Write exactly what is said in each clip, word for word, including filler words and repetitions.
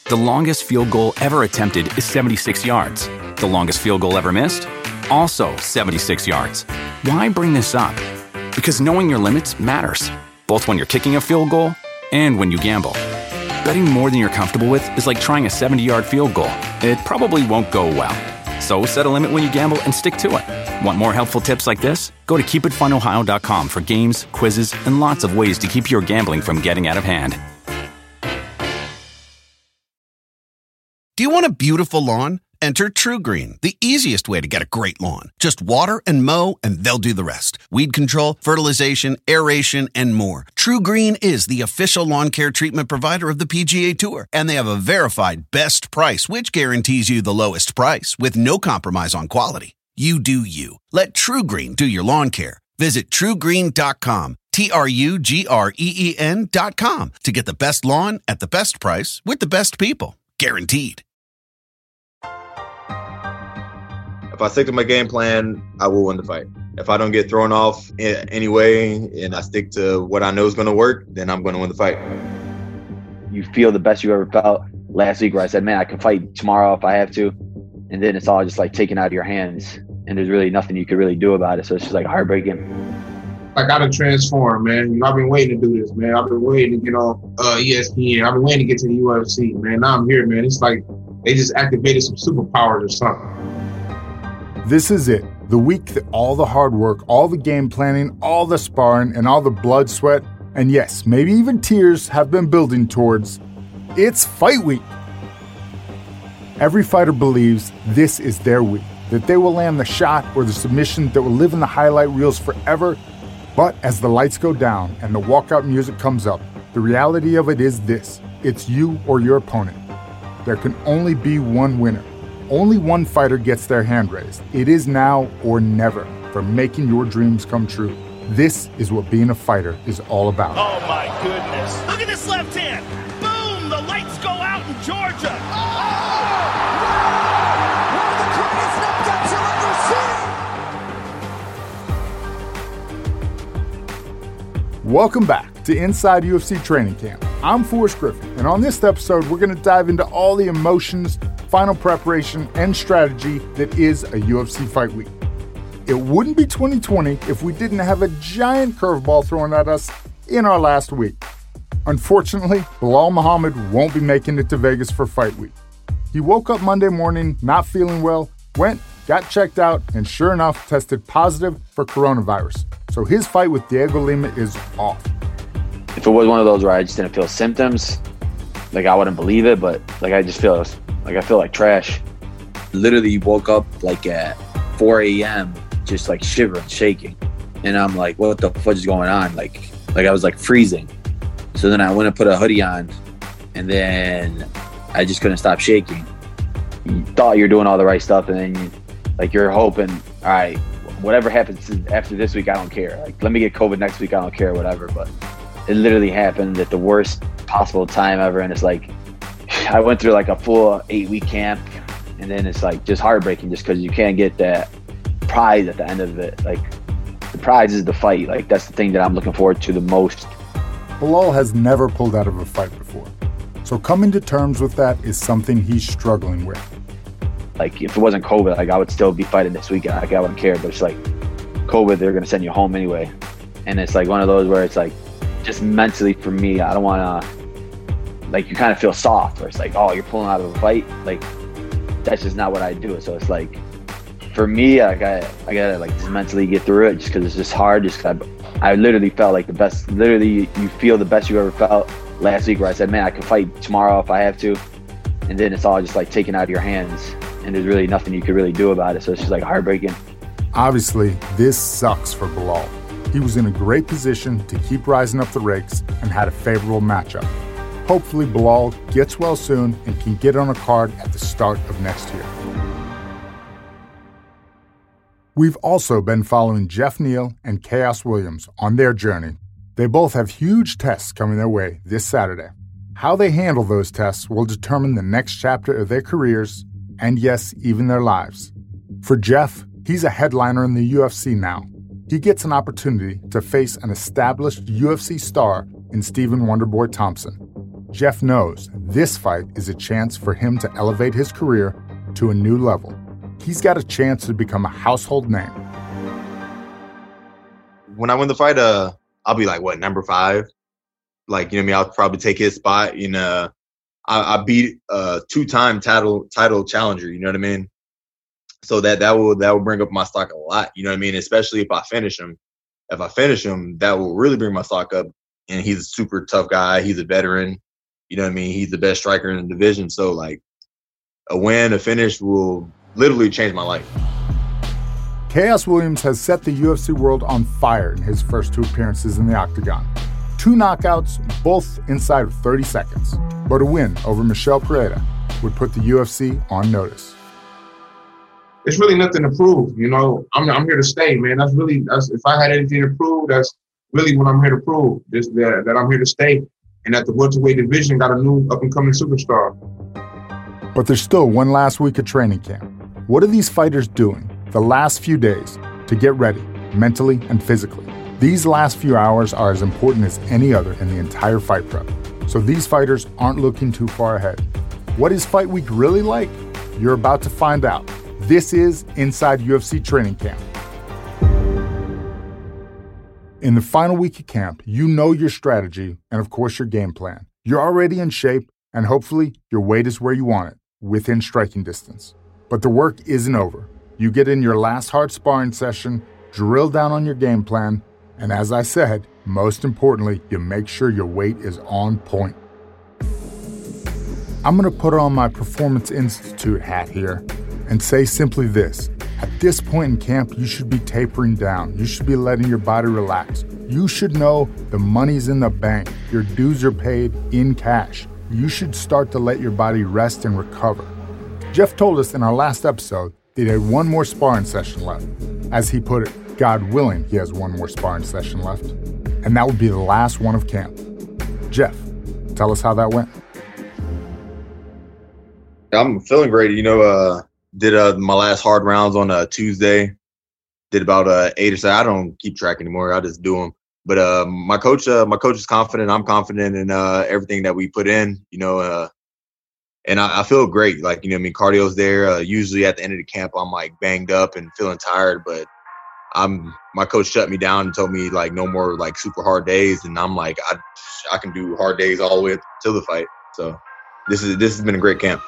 The longest field goal ever attempted is seventy-six yards. The longest field goal ever missed? Also seventy-six yards. Why bring this up? Because knowing your limits matters, both when you're kicking a field goal and when you gamble. Betting more than you're comfortable with is like trying a seventy-yard field goal. It probably won't go well. So set a limit when you gamble and stick to it. Want more helpful tips like this? Go to keep it fun ohio dot com for games, quizzes, and lots of ways to keep your gambling from getting out of hand. Do you want a beautiful lawn? Enter TruGreen, the easiest way to get a great lawn. Just water and mow, and they'll do the rest. Weed control, fertilization, aeration, and more. TruGreen is the official lawn care treatment provider of the P G A Tour, and they have a verified best price, which guarantees you the lowest price with no compromise on quality. You do you. Let TruGreen do your lawn care. Visit true green dot com, T R U G R E E N dot com, to get the best lawn at the best price with the best people. Guaranteed. If I stick to my game plan, I will win the fight. If I don't get thrown off in any way and I stick to what I know is going to work, then I'm going to win the fight. You feel the best you ever felt last week where I said, man, I can fight tomorrow if I have to. And then it's all just like taken out of your hands. And there's really nothing you could really do about it. So it's just like heartbreaking. I got to transform, man. You know, I've been waiting to do this, man. I've been waiting to get on uh, E S P N. I've been waiting to get to the U F C, man. Now I'm here, man. It's like they just activated some superpowers or something. This is it, the week that all the hard work, all the game planning, all the sparring, and all the blood, sweat, and yes, maybe even tears have been building towards. It's fight week. Every fighter believes this is their week, that they will land the shot or the submission that will live in the highlight reels forever. But as the lights go down and the walkout music comes up, the reality of it is this: it's you or your opponent. There can only be one winner. Only one fighter gets their hand raised. It is now or never for making your dreams come true. This is what being a fighter is all about. Oh my goodness. Look at this left hand. Boom! The lights go out in Georgia. Oh! One of the greatest knockouts you'll ever see. Welcome back to Inside U F C Training Camp. I'm Forrest Griffin, and on this episode, we're going to dive into all the emotions, final preparation, and strategy that is a U F C fight week. It wouldn't be twenty twenty if we didn't have a giant curveball thrown at us in our last week. Unfortunately, Belal Muhammad won't be making it to Vegas for fight week. He woke up Monday morning not feeling well, went, got checked out, and sure enough, tested positive for coronavirus. So his fight with Diego Lima is off. If it was one of those where I just didn't feel symptoms, like I wouldn't believe it, but like I just feel like I feel like trash. Literally woke up like at four a.m. just like shivering, shaking. And I'm like, what the fuck is going on? Like, like I was like freezing. So then I went and put a hoodie on, and then I just couldn't stop shaking. You thought you're doing all the right stuff, and then you, like you're hoping, all right, whatever happens after this week, I don't care. Like, let me get COVID next week, I don't care, whatever. But it literally happened at the worst possible time ever, and it's like I went through like a full eight-week camp, and then it's like just heartbreaking just because you can't get that prize at the end of it. Like, the prize is the fight. Like, that's the thing that I'm looking forward to the most. Belal has never pulled out of a fight before, so coming to terms with that is something he's struggling with. Like, if it wasn't COVID, like I would still be fighting this weekend. Like, I wouldn't care, but it's like COVID, they're gonna send you home anyway, and it's like one of those where it's like, just mentally for me, I don't want to, like, you kind of feel soft where it's like, oh, you're pulling out of a fight. Like, that's just not what I do. So it's like, for me, like, I, I gotta like just mentally get through it just because it's just hard. Just cause I, I literally felt like the best, literally you feel the best you ever felt last week where I said, man, I can fight tomorrow if I have to. And then it's all just like taken out of your hands. And there's really nothing you could really do about it. So it's just like heartbreaking. Obviously, this sucks for Belal. He was in a great position to keep rising up the ranks and had a favorable matchup. Hopefully, Belal gets well soon and can get on a card at the start of next year. We've also been following Jeff Neal and Chaos Williams on their journey. They both have huge tests coming their way this Saturday. How they handle those tests will determine the next chapter of their careers and, yes, even their lives. For Jeff, he's a headliner in the U F C now. He gets an opportunity to face an established U F C star in Stephen Wonderboy Thompson. Jeff knows this fight is a chance for him to elevate his career to a new level. He's got a chance to become a household name. When I win the fight, uh, I'll be like, what, number five? Like, you know what I mean? I'll probably take his spot. You know, I, I beat a two-time title title challenger. You know what I mean? So that that will that will bring up my stock a lot. You know what I mean? Especially if I finish him. If I finish him, that will really bring my stock up. And he's a super tough guy. He's a veteran. You know what I mean? He's the best striker in the division. So like, a win, a finish will literally change my life. Khaos Williams has set the U F C world on fire in his first two appearances in the octagon. Two knockouts, both inside of thirty seconds. But a win over Michel Pereira would put the U F C on notice. It's really nothing to prove, you know. I'm I'm here to stay, man. That's really that's if I had anything to prove, that's really what I'm here to prove. Just that that I'm here to stay, and that the welterweight division got a new up and coming superstar. But there's still one last week of training camp. What are these fighters doing the last few days to get ready, mentally and physically? These last few hours are as important as any other in the entire fight prep. So these fighters aren't looking too far ahead. What is fight week really like? You're about to find out. This is Inside U F C Training Camp. In the final week of camp, you know your strategy and, of course, your game plan. You're already in shape, and hopefully your weight is where you want it, within striking distance. But the work isn't over. You get in your last hard sparring session, drill down on your game plan, and as I said, most importantly, you make sure your weight is on point. I'm going to put on my Performance Institute hat here and say simply this. At this point in camp, you should be tapering down. You should be letting your body relax. You should know the money's in the bank. Your dues are paid in cash. You should start to let your body rest and recover. Jeff told us in our last episode that he had one more sparring session left. As he put it, God willing, he has one more sparring session left. And that would be the last one of camp. Jeff, tell us how that went. I'm feeling great. You know, uh, did uh, my last hard rounds on uh, Tuesday. Did about uh, eight or so. I don't keep track anymore. I just do them. But uh, my coach, uh, my coach is confident. I'm confident in uh, everything that we put in. You know, uh, and I, I feel great. Like, you know, I mean, cardio's there. Uh, usually at the end of the camp, I'm like banged up and feeling tired. But I'm my coach shut me down and told me like no more like super hard days. And I'm like, I I can do hard days all the way till the fight. So this is this has been a great camp.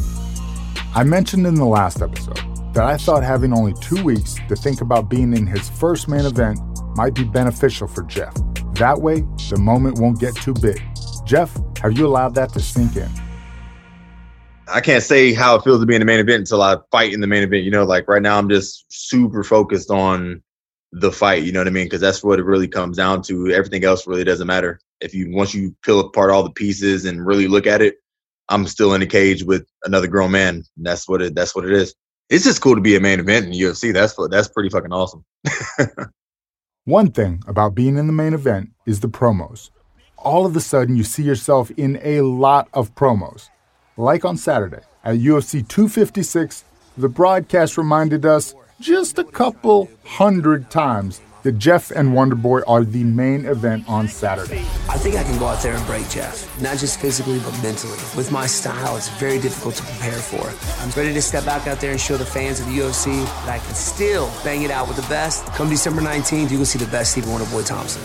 I mentioned in the last episode that I thought having only two weeks to think about being in his first main event might be beneficial for Jeff. That way, the moment won't get too big. Jeff, have you allowed that to sink in? I can't say how it feels to be in the main event until I fight in the main event. You know, like right now I'm just super focused on the fight, you know what I mean? Because that's what it really comes down to. Everything else really doesn't matter. If you once you peel apart all the pieces and really look at it, I'm still in the cage with another grown man. And that's what it. That's what it is. It's just cool to be a main event in the U F C. That's that's pretty fucking awesome. One thing about being in the main event is the promos. All of a sudden, you see yourself in a lot of promos. Like on Saturday at U F C two fifty-six, the broadcast reminded us just a couple hundred times that Jeff and Wonderboy are the main event on Saturday. I think I can go out there and break Jeff, not just physically, but mentally. With my style, it's very difficult to prepare for. I'm ready to step back out there and show the fans of the U F C that I can still bang it out with the best. Come December nineteenth, you can see the best Stephen Wonderboy Thompson.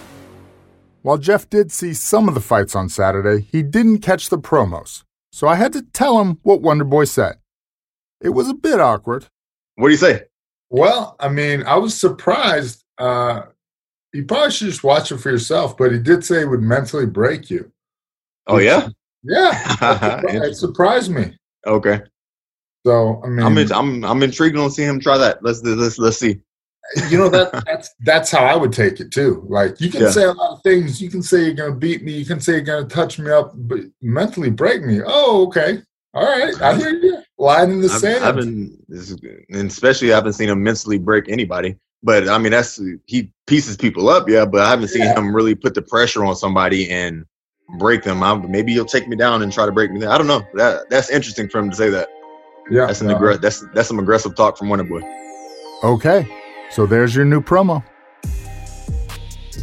While Jeff did see some of the fights on Saturday, he didn't catch the promos. So I had to tell him what Wonderboy said. It was a bit awkward. What do you say? Well, I mean, I was surprised. Uh, you probably should just watch it for yourself, but he did say it would mentally break you. Oh, yeah? Yeah. It surprised me. Okay. So, I mean. I'm in, I'm I'm intrigued to see him try that. Let's let's let's see. You know, that that's that's how I would take it, too. Like, you can yeah. say a lot of things. You can say you're going to beat me. You can say you're going to touch me up, but mentally break me. Oh, okay. All right. I hear you. Line in the I've, sand. I've been, and especially I haven't seen him mentally break anybody. But I mean, that's he pieces people up, yeah. But I haven't seen yeah. him really put the pressure on somebody and break them. I, maybe he'll take me down and try to break me down. I don't know. That that's interesting for him to say that. Yeah, that's an no. aggr- that's that's some aggressive talk from Wonderboy. Okay, so there's your new promo.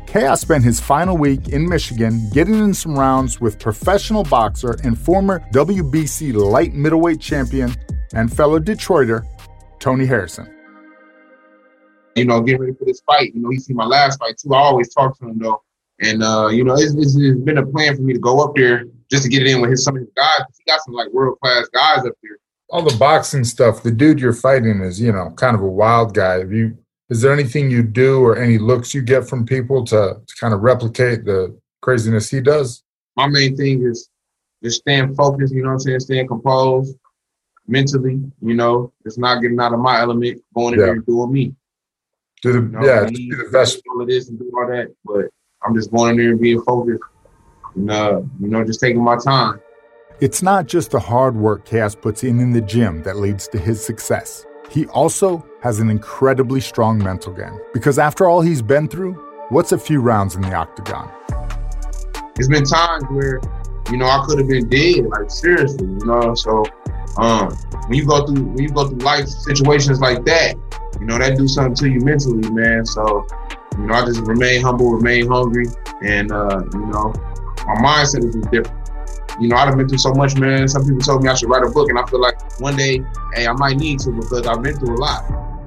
Chaos spent his final week in Michigan getting in some rounds with professional boxer and former W B C light middleweight champion and fellow Detroiter, Tony Harrison. You know, getting ready for this fight. You know, he seen my last fight too. I always talk to him though. And, uh, you know, it's, it's, it's been a plan for me to go up there just to get it in with his, some of his guys. He got some like world-class guys up there. All the boxing stuff, the dude you're fighting is, you know, kind of a wild guy. Have you, is there anything you do or any looks you get from people to, to kind of replicate the craziness he does? My main thing is just staying focused, you know what I'm saying, staying composed mentally, you know, just not getting out of my element, going in yeah. there and doing me. Do the, you know, yeah, I do the best. All of this and do all that, but I'm just going in there and being focused and, uh, you know, just taking my time. It's not just the hard work Chaos puts in in the gym that leads to his success. He also has an incredibly strong mental game. Because after all he's been through, what's a few rounds in the octagon? It's been times where, you know, I could have been dead, like seriously, you know. So um, when you go through when you go through life situations like that, you know, that do something to you mentally, man. So, you know, I just remain humble, remain hungry, and uh, you know, my mindset is just different. You know, I've been through so much, man. Some people told me I should write a book, and I feel like one day, hey, I might need to because I've been through a lot.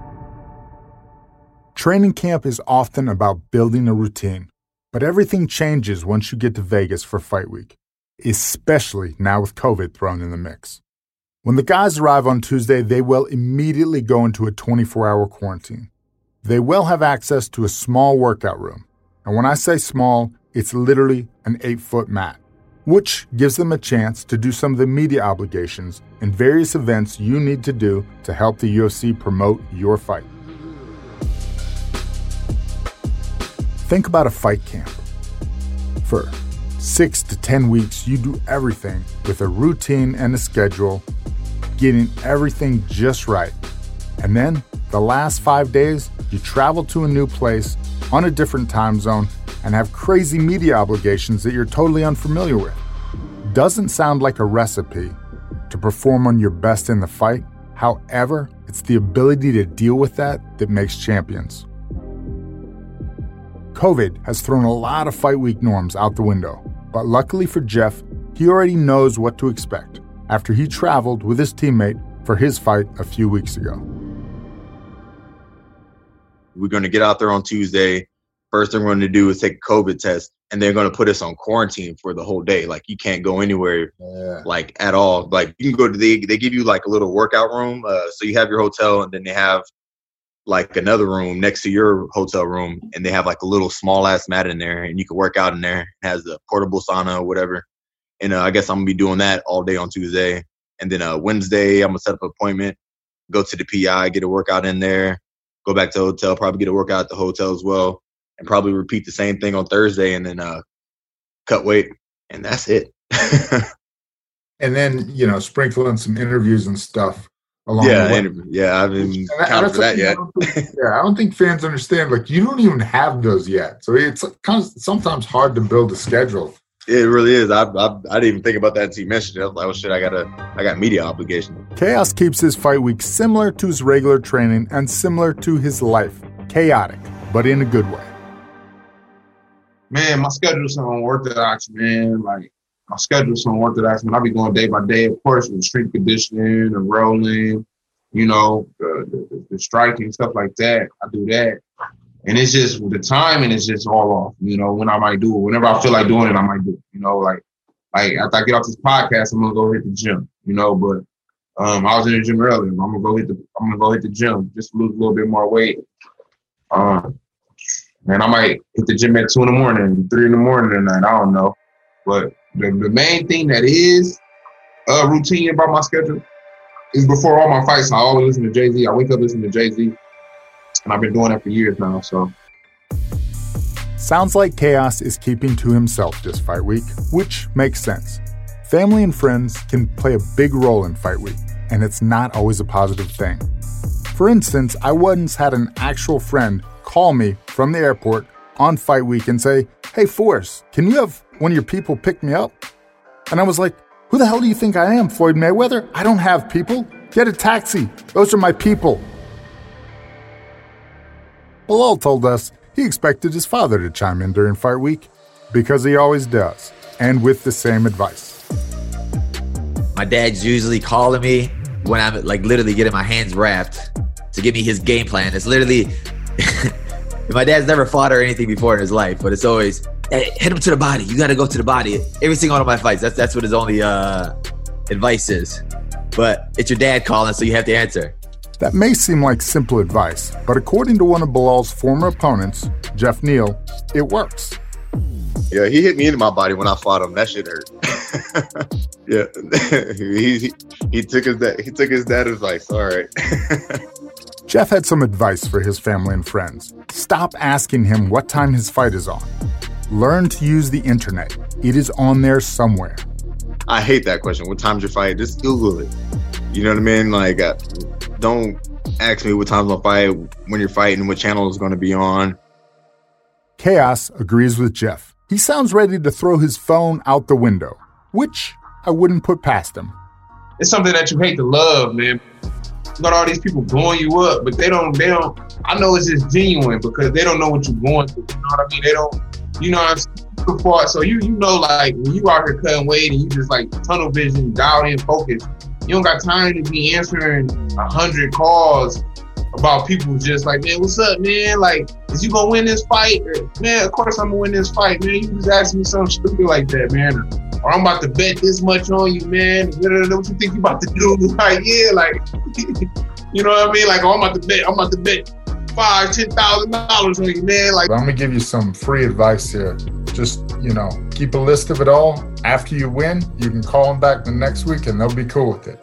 Training camp is often about building a routine, but everything changes once you get to Vegas for fight week, especially now with COVID thrown in the mix. When the guys arrive on Tuesday, they will immediately go into a twenty-four hour quarantine. They will have access to a small workout room, and when I say small, it's literally an eight-foot mat, which gives them a chance to do some of the media obligations and various events you need to do to help the U F C promote your fight. Think about a fight camp. For six to ten weeks, you do everything with a routine and a schedule, getting everything just right. And then the last five days, you travel to a new place on a different time zone and have crazy media obligations that you're totally unfamiliar with. Doesn't sound like a recipe to perform on your best in the fight. However, it's the ability to deal with that that makes champions. COVID has thrown a lot of fight week norms out the window, but luckily for Jeff, he already knows what to expect after he traveled with his teammate for his fight a few weeks ago. We're going to get out there on Tuesday. First thing we're going to do is take a COVID test, and they're going to put us on quarantine for the whole day. Like, you can't go anywhere, yeah. like, at all. Like, you can go to the, they give you, like, a little workout room. Uh, so you have your hotel, and then they have, like, another room next to your hotel room, and they have, like, a little small-ass mat in there, and you can work out in there. It has a portable sauna or whatever. And uh, I guess I'm going to be doing that all day on Tuesday. And then uh, Wednesday, I'm going to set up an appointment, go to the P I, get a workout in there, go back to the hotel, probably get a workout at the hotel as well, and probably repeat the same thing on Thursday, and then uh, cut weight. And that's it. And then, you know, sprinkle in some interviews and stuff along yeah, the way. Interview. Yeah, I haven't counted for that yet. I think, yeah, I don't think fans understand. Like, you don't even have those yet. So it's kind of sometimes hard to build a schedule. It really is. I, I I didn't even think about that until you mentioned it. I was like, oh shit, I got a I got media obligation. Chaos keeps his fight week similar to his regular training and similar to his life. Chaotic, but in a good way. Man, my schedule's so unorthodox, man. Like, my schedule's so unorthodox, man. I be going day by day, of course, with strength conditioning and rolling, you know, the, the, the striking, stuff like that. I do that. And it's just, the timing is just all off, you know, when I might do it. Whenever I feel like doing it, I might do it, you know, like, like after I get off this podcast, I'm going to go hit the gym, you know, but um, I was in the gym earlier. I'm going to go hit the, I'm going to go hit the gym just to lose a little bit more weight. Um, and I might hit the gym at two in the morning, three in the morning tonight. I don't know. But the, the main thing that is a routine about my schedule is before all my fights, I always listen to Jay-Z. I wake up listening to Jay-Z. And I've been doing that for years now, so. Sounds like Chaos is keeping to himself this fight week, which makes sense. Family and friends can play a big role in fight week, and it's not always a positive thing. For instance, I once had an actual friend call me from the airport on fight week and say, "Hey, Forrest, can you have one of your people pick me up?" And I was like, "Who the hell do you think I am, Floyd Mayweather? I don't have people. Get a taxi. Those are my people." Bilal told us He expected his father to chime in during fight week, because he always does, and with the same advice. My dad's usually calling me when I'm like literally getting my hands wrapped to give me his game plan. It's literally, my dad's never fought or anything before in his life, but it's always, hey, hit him to the body. You got to go to the body. Every single one of my fights, that's that's what his only uh, advice is. But it's your dad calling, so you have to answer. That may seem like simple advice, but according to one of Bilal's former opponents, Jeff Neal, it works. Yeah, he hit me in my body when I fought him. That shit hurt. Yeah, he, he he took his dad. He took his dad's advice. All right. Jeff had some advice for his family and friends. Stop asking him what time his fight is on. Learn to use the internet. It is on there somewhere. I hate that question. What time's your fight? Just Google it. You know what I mean? Like, uh, don't ask me what time's my fight, when you're fighting, what channel is going to be on. Chaos agrees with Jeff. He sounds ready to throw his phone out the window, which I wouldn't put past him. It's something that you hate to love, man. You got all these people blowing you up, but they don't, they don't, I know it's just genuine because they don't know what you're going through. You know what I mean? They don't, you know what I'm saying? So you, you know, like when you out here cutting weight and you just like tunnel vision, dialed in, focused, you don't got time to be answering a hundred calls about people just like, man, what's up, man? Like, is you gonna win this fight? Or, man, of course I'm gonna win this fight, man. You just asking me something stupid like that, man. Or I'm about to bet this much on you, man. What you think you about to do? Like, yeah, like, you know what I mean? Like, oh, I'm about to bet, I'm about to bet five, ten thousand dollars on you, man. Like, I'm gonna give you some free advice here. Just, you know, keep a list of it all. After you win, you can call them back the next week and they'll be cool with it.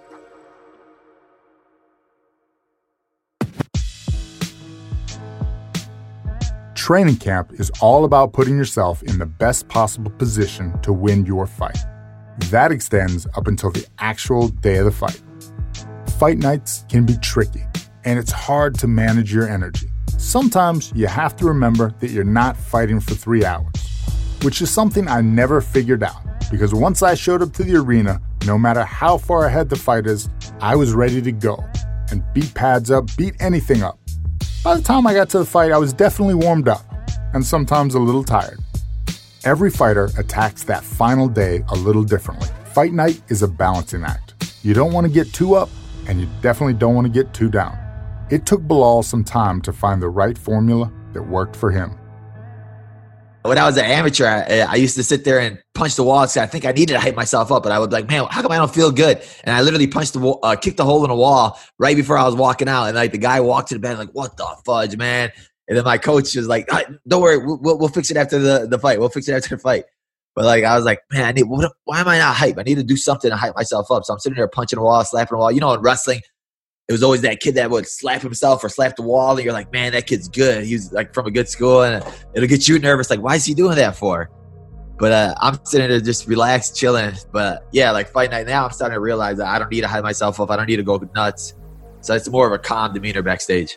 Training camp is all about putting yourself in the best possible position to win your fight. That extends up until the actual day of the fight. Fight nights can be tricky, and it's hard to manage your energy. Sometimes you have to remember that you're not fighting for three hours, which is something I never figured out, because once I showed up to the arena, no matter how far ahead the fight is, I was ready to go and beat pads up, beat anything up. By the time I got to the fight, I was definitely warmed up and sometimes a little tired. Every fighter attacks that final day a little differently. Fight night is a balancing act. You don't want to get too up, and you definitely don't want to get too down. It took Bilal some time to find the right formula that worked for him. When I was an amateur, I, I used to sit there and punch the wall. So I think I needed to hype myself up, but I would be like, man, how come I don't feel good? And I literally punched the wall, uh, kicked a hole in the wall right before I was walking out. And like the guy walked to the bed, like, what the fudge, man? And then my coach was like, don't worry, we'll, we'll fix it after the, the fight. We'll fix it after the fight. But like, I was like, man, I need, what, why am I not hype? I need to do something to hype myself up. So I'm sitting there punching the wall, slapping the wall. You know, in wrestling, it was always that kid that would slap himself or slap the wall, and you're like, man, that kid's good. He's like from a good school, and it'll get you nervous. Like, why is he doing that for? But uh, I'm sitting there just relaxed, chilling. But yeah, like fight night now, I'm starting to realize that I don't need to hype myself up. I don't need to go nuts. So it's more of a calm demeanor backstage.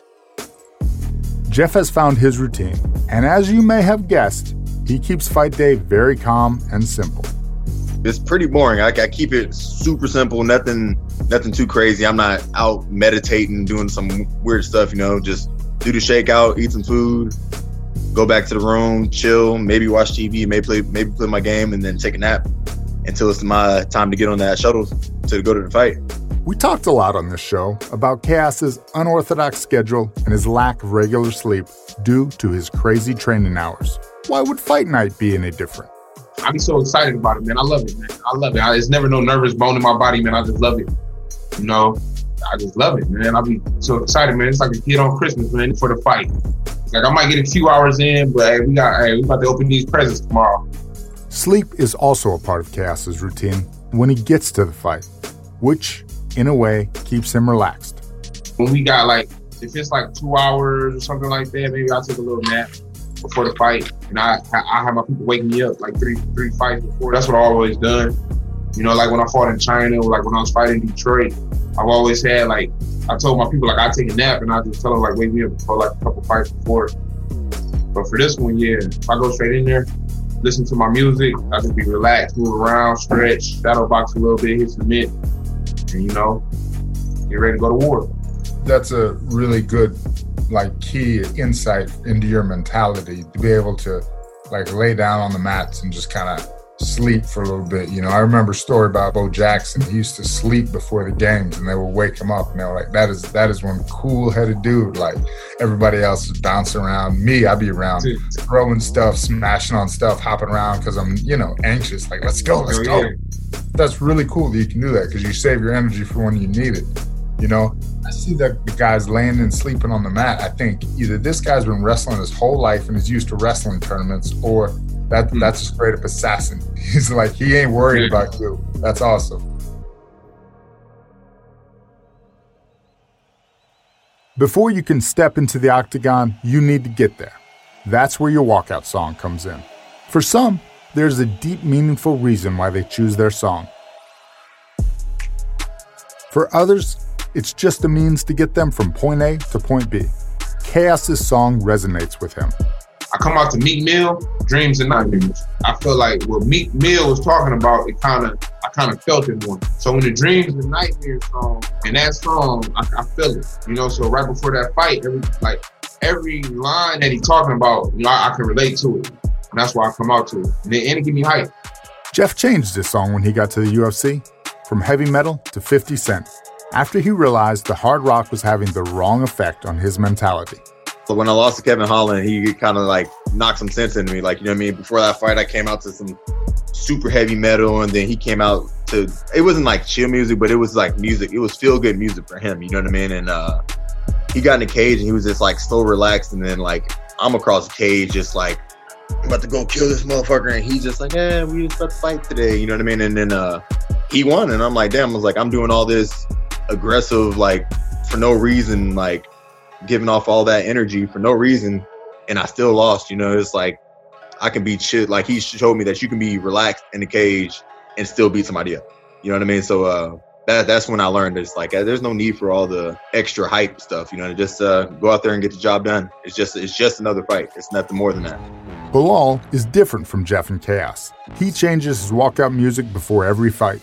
Jeff has found his routine, and as you may have guessed, he keeps fight day very calm and simple. It's pretty boring. I, I keep it super simple, nothing nothing too crazy. I'm not out meditating, doing some weird stuff, you know, just do the shakeout, eat some food, go back to the room, chill, maybe watch T V, maybe play maybe play my game, and then take a nap until it's my time to get on that shuttle to go to the fight. We talked a lot on this show about Chaos's unorthodox schedule and his lack of regular sleep due to his crazy training hours. Why would fight night be any different? I be so excited about it, man. I love it, man. I love it. I, there's never no nervous bone in my body, man. I just love it. You know, I just love it, man. I be so excited, man. It's like a kid on Christmas, man, for the fight. It's like I might get a few hours in, but hey, we got, hey, we about to open these presents tomorrow. Sleep is also a part of Chaos's routine when he gets to the fight, which, in a way, keeps him relaxed. When we got like, if it's like two hours or something like that, maybe I'll take a little nap before the fight, and I I have my people wake me up like three three fights before. That's what I've always done. You know, like when I fought in China, or like when I was fighting in Detroit, I've always had like, I told my people like I take a nap, and I just tell them like wake me up before like a couple fights before. But for this one, yeah, if I go straight in there, listen to my music, I just be relaxed, move around, stretch, shadow box a little bit, hit some mitt, and you know, get ready to go to war. That's a really good like key insight into your mentality to be able to like lay down on the mats and just kind of sleep for a little bit. You know, I remember a story about Bo Jackson. He used to sleep before the games and they would wake him up and they were like, that is that is one cool-headed dude. Like everybody else is bouncing around. Me, I'd be around throwing stuff, smashing on stuff, hopping around because I'm, you know, anxious. Like, let's go, let's go. That's really cool that you can do that because you save your energy for when you need it. You know, I see that the guys laying and sleeping on the mat. I think either this guy's been wrestling his whole life and is used to wrestling tournaments, or that mm. that's a straight up assassin. He's like, he ain't worried about you. That's awesome. Before you can step into the octagon, you need to get there. That's where your walkout song comes in. For some, there's a deep, meaningful reason why they choose their song. For others, it's just a means to get them from point A to point B. Chaos's song resonates with him. I come out to Meek Mill, Dreams and Nightmares. I feel like what Meek Mill was talking about, it kind of, I kind of felt it more. So when the Dreams and Nightmares song, and that song, I, I feel it. You know, so right before that fight, every like every line that he's talking about, you know, I, I can relate to it. And that's why I come out to it. And it, and it give me hype. Jeff changed his song when he got to the U F C, from heavy metal to fifty cent. After he realized the hard rock was having the wrong effect on his mentality. So when I lost to Kevin Holland, he kind of like knocked some sense into me. Like, you know what I mean? Before that fight, I came out to some super heavy metal, and then he came out to, it wasn't like chill music, but it was like music. It was feel good music for him, you know what I mean? And uh, he got in the cage and he was just like so relaxed. And then like, I'm across the cage just like, I'm about to go kill this motherfucker. And he's just like, eh, we just about to fight today, you know what I mean? And then uh, he won. And I'm like, damn, I was like, I'm doing all this aggressive, like for no reason, like giving off all that energy for no reason, and I still lost. You know, it's like I can be shit. Like he showed me that you can be relaxed in the cage and still beat somebody up. You know what I mean? So uh, that that's when I learned it's like uh, there's no need for all the extra hype stuff. You know, just uh, go out there and get the job done. It's just it's just another fight. It's nothing more than that. Bilal is different from Jeff and Chaos. He changes his walkout music before every fight.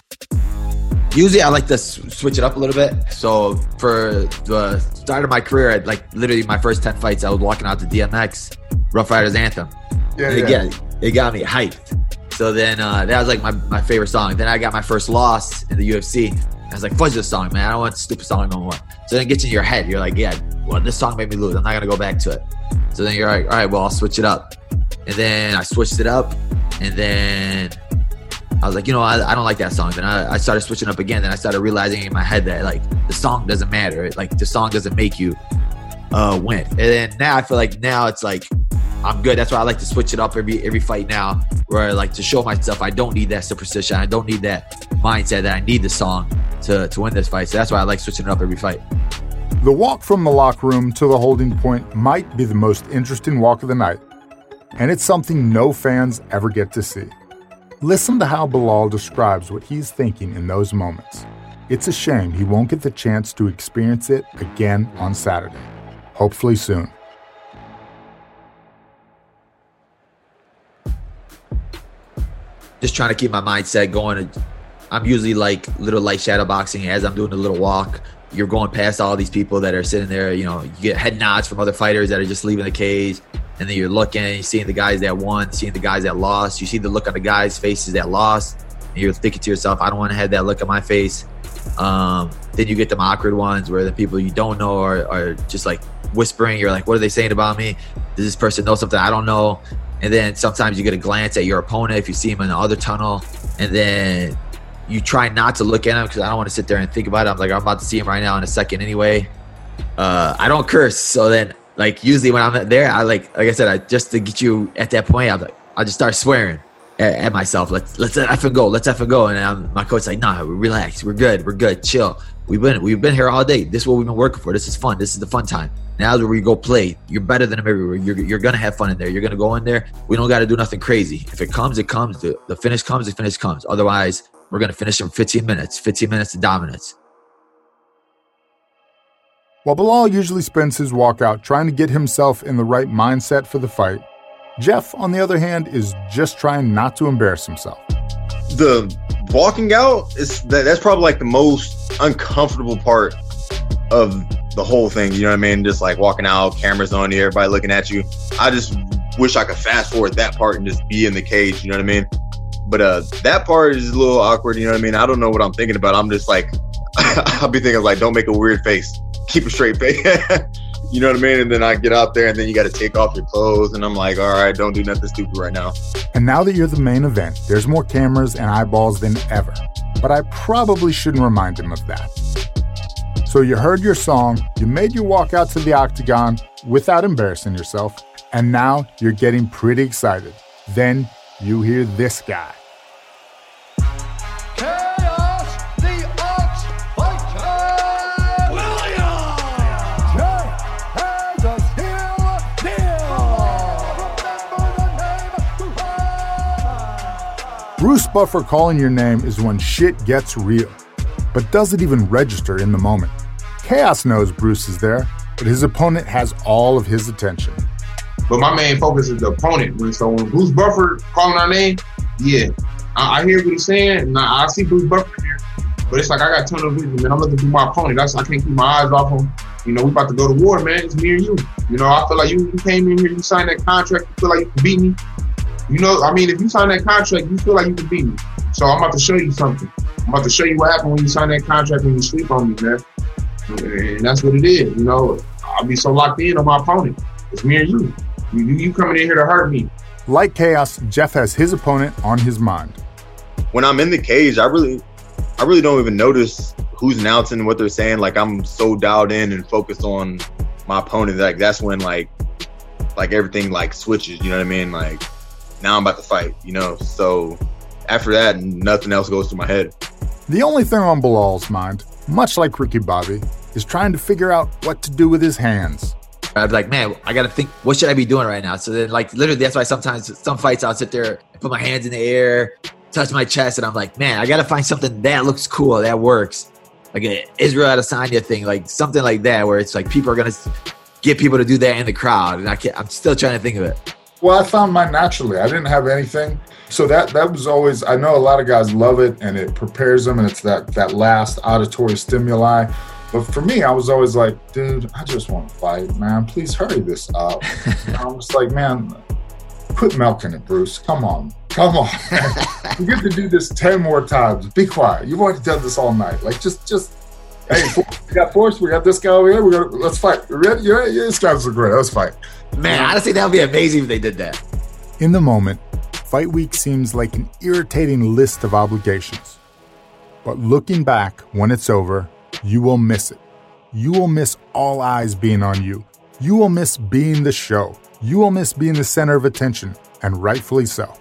Usually I like to s- switch it up a little bit. So for the start of my career, I'd like literally my first ten fights, I was walking out to D M X, Rough Riders Anthem. Yeah, and yeah. It, it got me hyped. So then uh, that was like my, my favorite song. Then I got my first loss in the U F C. I was like, fudge this song, man. I don't want this stupid song no more. So then it gets in your head. You're like, yeah, well, this song made me lose. I'm not going to go back to it. So then you're like, all right, well, I'll switch it up. And then I switched it up. And then I was like, you know, I, I don't like that song. Then I, I started switching up again. Then I started realizing in my head that, like, the song doesn't matter. Like, the song doesn't make you uh, win. And then now I feel like now it's like, I'm good. That's why I like to switch it up every every fight now, where I like to show myself I don't need that superstition. I don't need that mindset that I need the song to, to win this fight. So that's why I like switching it up every fight. The walk from the locker room to the holding point might be the most interesting walk of the night. And it's something no fans ever get to see. Listen to how Bilal describes what he's thinking in those moments. It's a shame he won't get the chance to experience it again on Saturday. Hopefully soon. Just trying to keep my mindset going. I'm usually like little light shadow boxing as I'm doing the little walk. You're going past all these people that are sitting there. You know, you get head nods from other fighters that are just leaving the cage. And then you're looking and you're seeing the guys that won, seeing the guys that lost. You see the look on the guys' faces that lost. And you're thinking to yourself, I don't want to have that look on my face. Um, then you get them awkward ones where the people you don't know are, are just like whispering. You're like, what are they saying about me? Does this person know something I don't know? And then sometimes you get a glance at your opponent if you see him in the other tunnel. And then you try not to look at him because I don't want to sit there and think about it. I'm like, I'm about to see him right now in a second anyway. Uh, I don't curse. So then, like, usually when I'm there, I like, like I said, I just to get you at that point, I'm like, I just start swearing at, at myself. Let's let's effing go. Let's effing go. And I'm, my coach's like, nah, relax. We're good. We're good. Chill. We've been we've been here all day. This is what we've been working for. This is fun. This is the fun time. Now is where we go play. You're better than them everywhere. You're you're gonna have fun in there. You're gonna go in there. We don't got to do nothing crazy. If it comes, it comes. The, the finish comes. The finish comes. Otherwise, we're gonna finish in fifteen minutes. fifteen minutes of dominance. While Bilal usually spends his walkout trying to get himself in the right mindset for the fight, Jeff, on the other hand, is just trying not to embarrass himself. The walking out is that, that's probably like the most uncomfortable part of the whole thing, you know what I mean? Just like walking out, cameras on you, everybody looking at you. I just wish I could fast forward that part and just be in the cage, you know what I mean? But uh, that part is a little awkward, you know what I mean? I don't know what I'm thinking about. I'm just like, I'll be thinking like, don't make a weird face. Keep a straight face. You know what I mean? And then I get out there and then you got to take off your clothes. And I'm like, all right, don't do nothing stupid right now. And now that you're the main event, there's more cameras and eyeballs than ever. But I probably shouldn't remind him of that. So you heard your song, you made your walk out to the octagon without embarrassing yourself, and now you're getting pretty excited. Then you hear this guy. Chaos, the Ox Fighter! William! Jay has a steel deal! Remember the name. Bruce Buffer calling your name is when shit gets real, but does it even register in the moment? Chaos knows Bruce is there, but his opponent has all of his attention. But my main focus is the opponent. When so when Bruce Buffer calling our name, yeah, I, I hear what he's saying, and I, I see Bruce Buffer here. But it's like I got tunnel vision, man. I'm looking through my opponent. That's I can't keep my eyes off him. You know, we about to go to war, man. It's me and you. You know, I feel like you, you came in here, you signed that contract, you feel like you can beat me. You know, I mean, if you sign that contract, you feel like you can beat me. So I'm about to show you something. I'm about to show you what happened when you sign that contract when you sleep on me, man. And that's what it is, you know. I'll be so locked in on my opponent. It's me and you. You, you coming in here to hurt me. Like Chaos, Jeff has his opponent on his mind. When I'm in the cage, I really, I really don't even notice who's announcing, what they're saying. Like I'm so dialed in and focused on my opponent. Like that's when like, like everything like switches. You know what I mean? Like now I'm about to fight. You know. So after that, nothing else goes through my head. The only thing on Bilal's mind, much like Ricky Bobby, is trying to figure out what to do with his hands. I'd be like, man, I got to think, what should I be doing right now? So then, like, literally, that's why sometimes some fights I'll sit there and put my hands in the air, touch my chest, and I'm like, man, I got to find something that looks cool, that works. Like an Israel Adesanya thing, like something like that, where it's like people are going to get people to do that in the crowd. And I can't, I'm still trying to think of it. Well, I found mine naturally. I didn't have anything. So that that was always, I know a lot of guys love it and it prepares them and it's that, that last auditory stimuli. But for me, I was always like, dude, I just want to fight, man. Please hurry this up. I was like, man, put milk in it, Bruce. Come on. Come on. You get to do this ten more times. Be quiet. You've already done this all night. Like, just, just, hey, we got Force. We got this guy over here. We're gonna, let's fight. You ready? You ready? Yeah, this guy's so great. Let's fight. Man, honestly, that would be amazing if they did that. In the moment, Fight Week seems like an irritating list of obligations. But looking back when it's over, you will miss it. You will miss all eyes being on you. You will miss being the show. You will miss being the center of attention, and rightfully so.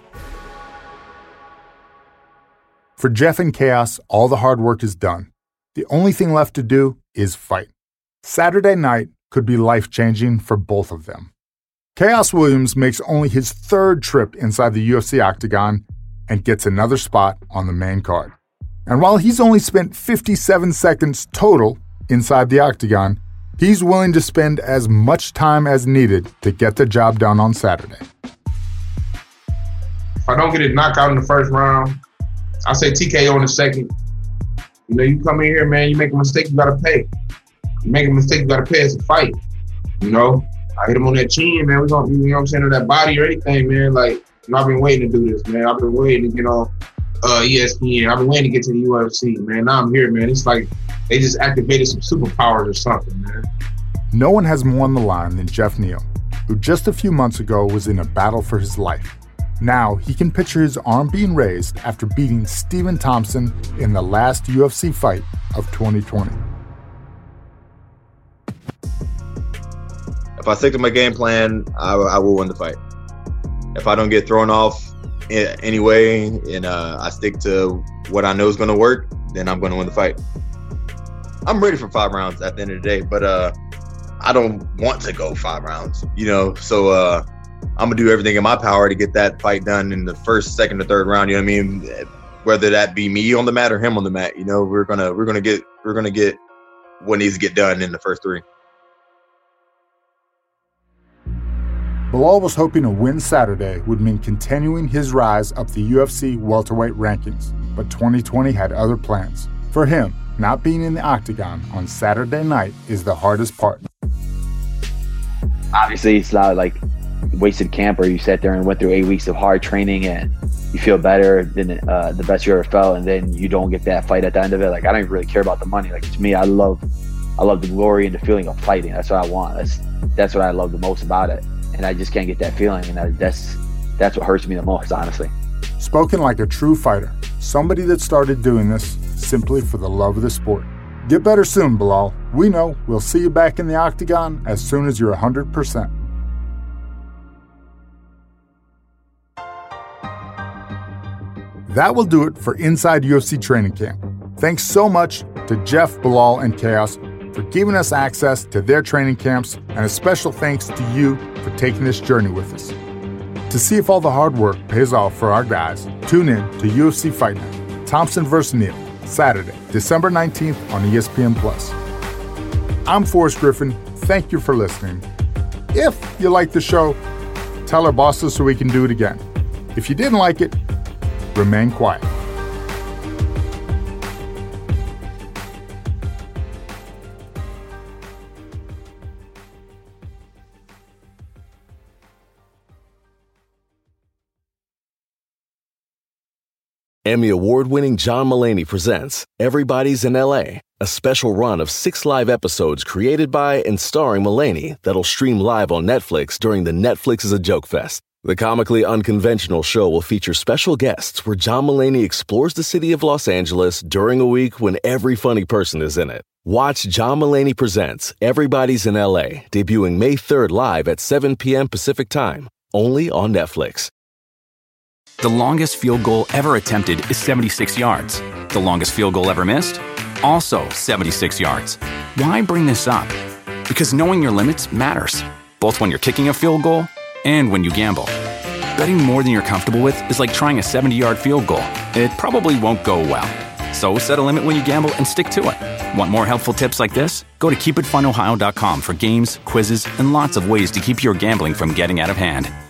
For Jeff and Chaos, all the hard work is done. The only thing left to do is fight. Saturday night could be life-changing for both of them. Chaos Williams makes only his third trip inside the U F C octagon and gets another spot on the main card. And while he's only spent fifty-seven seconds total inside the octagon, he's willing to spend as much time as needed to get the job done on Saturday. If I don't get a knockout in the first round, I'll say T K O in the second. You know, you come in here, man, you make a mistake, you gotta pay. You make a mistake, you gotta pay. It's a fight. You know, I hit him on that chin, man. We gonna, you know what I'm saying, or that body or anything, man. Like, you know, I've been waiting to do this, man. I've been waiting to get on uh, E S P N. I've been waiting to get to the U F C, man. Now I'm here, man. It's like they just activated some superpowers or something, man. No one has more on the line than Jeff Neal, who just a few months ago was in a battle for his life. Now he can picture his arm being raised after beating Stephen Thompson in the last U F C fight of twenty twenty. If I stick to my game plan, I, I will win the fight. If I don't get thrown off in any way and uh, I stick to what I know is going to work, then I'm going to win the fight. I'm ready for five rounds at the end of the day, but uh, I don't want to go five rounds, you know? So uh, I'm going to do everything in my power to get that fight done in the first, second, or third round, you know what I mean? Whether that be me on the mat or him on the mat, you know, we're going to we're going to get we're going to get what needs to get done in the first three. Bilal was hoping a win Saturday would mean continuing his rise up the U F C welterweight rankings, but twenty twenty had other plans. For him, not being in the octagon on Saturday night is the hardest part. Obviously, it's not like wasted camp where you sat there and went through eight weeks of hard training and you feel better than uh, the best you ever felt, and then you don't get that fight at the end of it. Like, I don't even really care about the money. Like, to me, I love, I love the glory and the feeling of fighting. That's what I want. That's that's what I love the most about it, and I just can't get that feeling, and that, that's that's what hurts me the most, honestly. Spoken like a true fighter, somebody that started doing this simply for the love of the sport. Get better soon, Belal. We know we'll see you back in the octagon as soon as you're one hundred percent. That will do it for Inside U F C Training Camp. Thanks so much to Jeff, Belal, and Chaos for giving us access to their training camps, and a special thanks to you for taking this journey with us. To see if all the hard work pays off for our guys, tune in to U F C Fight Night, Thompson versus Neal, Saturday, December nineteenth on E S P N plus. I'm Forrest Griffin. Thank you for listening. If you like the show, tell our bosses so we can do it again. If you didn't like it, remain quiet. Emmy award-winning John Mulaney presents Everybody's in L A, a special run of six live episodes created by and starring Mulaney that'll stream live on Netflix during the Netflix is a Joke Fest. The comically unconventional show will feature special guests where John Mulaney explores the city of Los Angeles during a week when every funny person is in it. Watch John Mulaney Presents Everybody's in L A, debuting May third live at seven p.m. Pacific Time, only on Netflix. The longest field goal ever attempted is seventy-six yards. The longest field goal ever missed? Also seventy-six yards. Why bring this up? Because knowing your limits matters, both when you're kicking a field goal and when you gamble. Betting more than you're comfortable with is like trying a seventy-yard field goal. It probably won't go well. So set a limit when you gamble and stick to it. Want more helpful tips like this? Go to keep it fun ohio dot com for games, quizzes, and lots of ways to keep your gambling from getting out of hand.